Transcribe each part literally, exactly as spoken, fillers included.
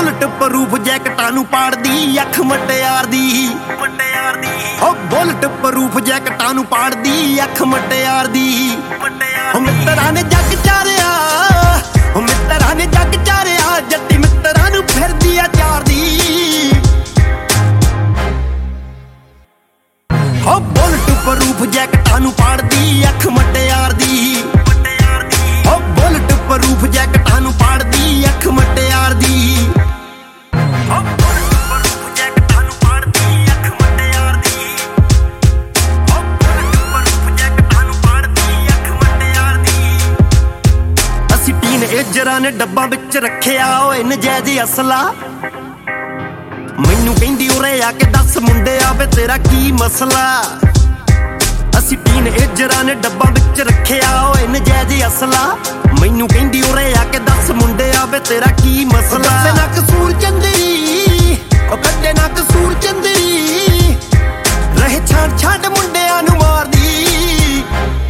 bullet proof ਜੈਕਟਾਂ ਨੂੰ ਪਾੜਦੀ ਅੱਖ ਮਟਿਆਰ ਦੀ ਮਟਿਆਰ ਦੀ ਓ ਬੁਲਟ ਪ੍ਰੂਫ ਜੈਕਟਾਂ ਨੂੰ ਪਾੜਦੀ ਅੱਖ ਮਟਿਆਰ ਦੀ ਮਟਿਆਰ ਮਿੱਤਰਾਂ ਨੇ ਜੱਗ ਚਾਰਿਆ ਓ ਮਿੱਤਰਾਂ ਨੇ ਜੱਗ ਚਾਰਿਆ ਜੱਟੀ ਮਿੱਤਰਾਂ ਨੂੰ ਫਿਰਦੀ ਆ ਚਾਰਦੀ ਓ ਬੁਲਟ ਪ੍ਰੂਫ ਜੈਕਟਾਂ ਨੂੰ ਪਾੜਦੀ ਅੱਖ ਮਟਿਆਰ ਦੀ ਮਟਿਆਰ ਦੀ ਓ ਬੁਲਟ ਪ੍ਰੂਫ ਜੈਕਟਾਂ ਨੂੰ ਪਾੜਦੀ ਅੱਖ ਮਟਿਆਰ ਦੀ ਏਜਰਾਂ ਨੇ ਡੱਬਾਂ ਵਿੱਚ ਰੱਖਿਆ ਓਏ ਨਜਾਇਜ਼ ਅਸਲਾ ਮੈਨੂੰ ਕਹਿੰਦੀ ਉਰੇ ਆ ਕੇ ਦੱਸ ਮੁੰਡਿਆ ਵੇ ਤੇਰਾ ਕੀ ਮਸਲਾ ਅਸੀਂ ਟੀਨ ਏਜਰਾਂ ਨੇ ਡੱਬਾਂ ਵਿੱਚ ਰੱਖਿਆ ਓਏ ਨਜਾਇਜ਼ ਅਸਲਾ ਮੈਨੂੰ ਕਹਿੰਦੀ ਉਰੇ ਆ ਕੇ ਦੱਸ ਮੁੰਡਿਆ ਵੇ ਤੇਰਾ ਕੀ ਮਸਲਾ ਕੱਢੇ ਨਾ ਕਸੂਰ ਚੰਦਰੀ ਓ ਕੱਢੇ ਨਾ ਕਸੂਰ ਚੰਦਰੀ ਰਹੇ ਛਾੜ ਛੱਡ ਮੁੰਡਿਆਂ ਨੂੰ ਮਾਰਦੀ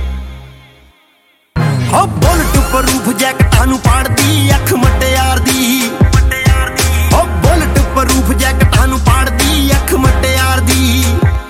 ਓ ਬੁਲਟ ਪ੍ਰੂਫ ਜੈਕਟਾਂ ਨੂੰ ਪਾੜਦੀ ਅੱਖ ਮਟਿਆਰ ਦੀ ਮਟਿਆਰ ਦੀ ਓ ਬੁਲਟ ਪ੍ਰੂਫ ਜੈਕਟਾਂ ਨੂੰ ਪਾੜਦੀ ਅੱਖ ਮਟਿਆਰ ਦੀ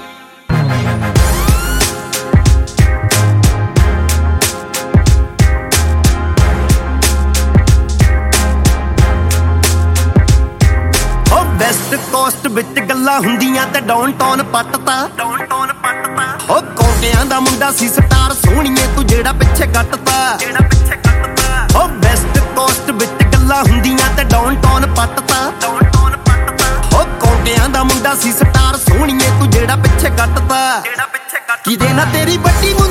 ਓ ਵੈਸਟ ਕੋਸਟ ਵਿੱਚ ਗੱਲਾਂ ਹੁੰਦੀਆਂ ਤੇ ਡਾਊਨ ਟਾਊਨ ਪੱਟਤਾ ਡਾਊਨ ਟਾਊਨ ਪੱਟਤਾ ਓ ਕੋਟਿਆਂ ਦਾ ਮੁੰਡਾ ਸੀ ਸਟਾਰ ਸੋਹਣੀਏ ਤੂੰ ਜਿਹੜਾ ਪਿੱਛੇ ਕੱਟਤਾ ਜਿਹੜਾ ਪਿੱਛੇ ਕੱਟਤਾ ਓ ਵੈਸਟ ਕੋਸਟ ਵਿੱਚ ਗੱਲਾਂ ਹੁੰਦੀਆਂ ਤੇ ਡਾਊਨ ਟਾਊਨ ਪੱਟਤਾ ਡਾਊਨ ਟਾਊਨ ਪੱਟਤਾ ਓ ਕੋਟਿਆਂ ਦਾ ਮੁੰਡਾ ਸੀ ਸਟਾਰ ਸੋਹਣੀਏ ਤੂੰ ਜਿਹੜਾ ਪਿੱਛੇ ਕੱਟਤਾ ਜਿਹੜਾ ਪਿੱਛੇ ਕੱਟ ਕਿਦੇ ਨਾ ਤੇਰੀ ਵੱਡੀ